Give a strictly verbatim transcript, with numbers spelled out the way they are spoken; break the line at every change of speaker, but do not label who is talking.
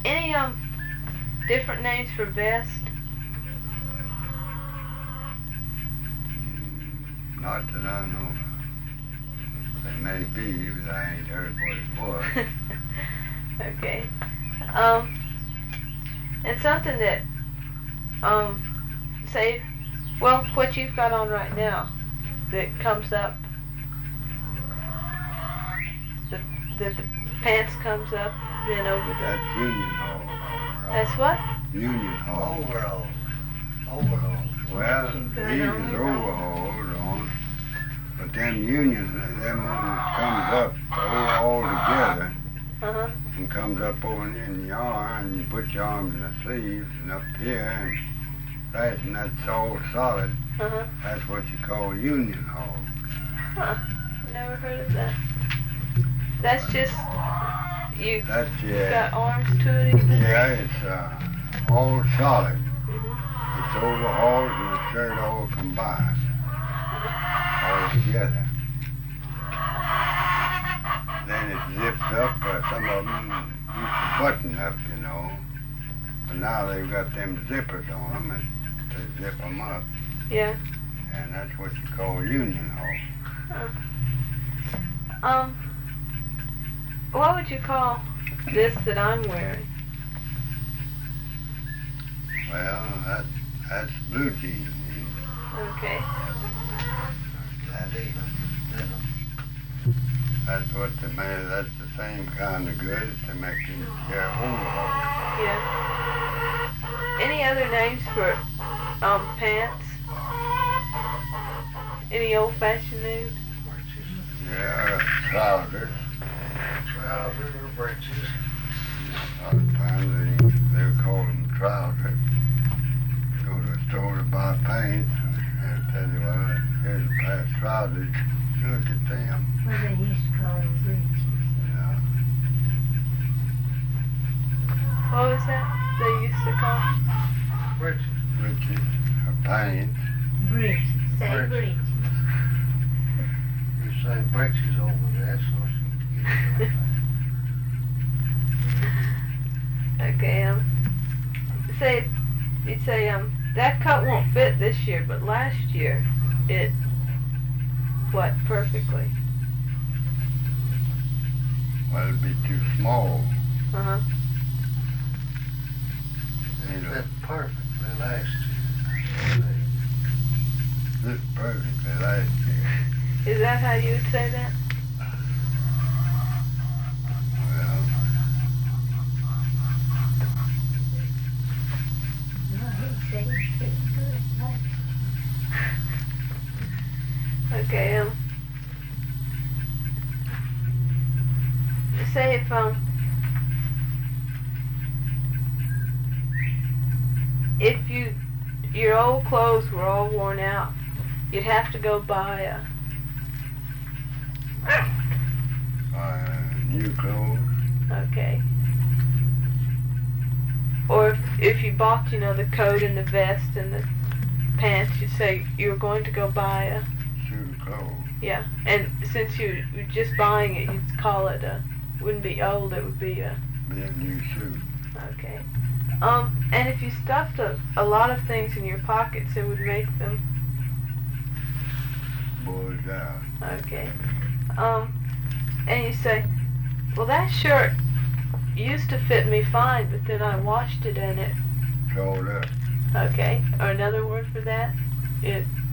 Any um different names for vest?
Not that I know of. They may be, but I ain't heard what it was.
Okay. Um, and something that, um, say, well, what you've got on right now, that comes up, the, that the pants comes up, then over the...
That's Union Hall.
That's what?
Union Hall.
Overall. Overall.
Well,
got
these
on
is
it?
overhauled on, but them unions, them ones comes up all, all together
Uh-huh.
and comes up over in your arm, and you put your arms in the sleeves and up here and fasten that's all solid.
Uh-huh.
That's what you call Union Hall.
Huh. Never heard of that. That's just, you,
That's
you
yeah,
got arms to it even?
yeah, it's uh, all solid.
Mm-hmm.
It's overhauled and the shirt all combined, all together. Then it zips up. Uh, some of them used to button up, you know, but now they've got them zippers on them and to zip them up,
Yeah.
and that's what you call Union Hall.
Um, what would you call this that I'm wearing?
Well, that that's blue jeans.
Okay.
That even.
That's what they make. That's the same kind of good as they make in their overhaul.
Yeah. Any other names for um pants? Any old-fashioned names?
Yeah, trousers.
Trousers or breeches.
A lot of times they they call them trousers. Go to a store to buy pants, and they'll tell you, well, here's a pair of trousers. Look at them.
Well, they used to call them breeches.
You know.
What was that they used to call?
Breeches.
Breeches or pants.
Breeches. Say
Breeches.
breeches.
You say breeches over there, so she can get it over
Okay, um, say, you'd say, um, that cut won't fit this year, but last year, it, what, perfectly?
Well, it'd be too small.
Uh-huh.
there.
You know,
That's perfect. Last year.
this perfectly last year.
Is that how you would say that?
Well,
No, he'd say it's pretty good. Like,
Okay, um, say if, um, if you, your old clothes were all worn out, you'd have to go buy a,
uh, new clothes.
okay. Or if, if you bought, you know, the coat and the vest and the pants, you'd say you were going to go buy a,
Suit of clothes.
yeah. And since you were just buying it, you'd call it a, wouldn't be old, it would be a,
Be a new suit.
okay. Um, and if you stuffed a, a lot of things in your pockets, it would make them,
Bulged out.
okay. Um, and you say, well, that shirt used to fit me fine, but then I washed it and it,
Sold up.
okay. Or another word for that, it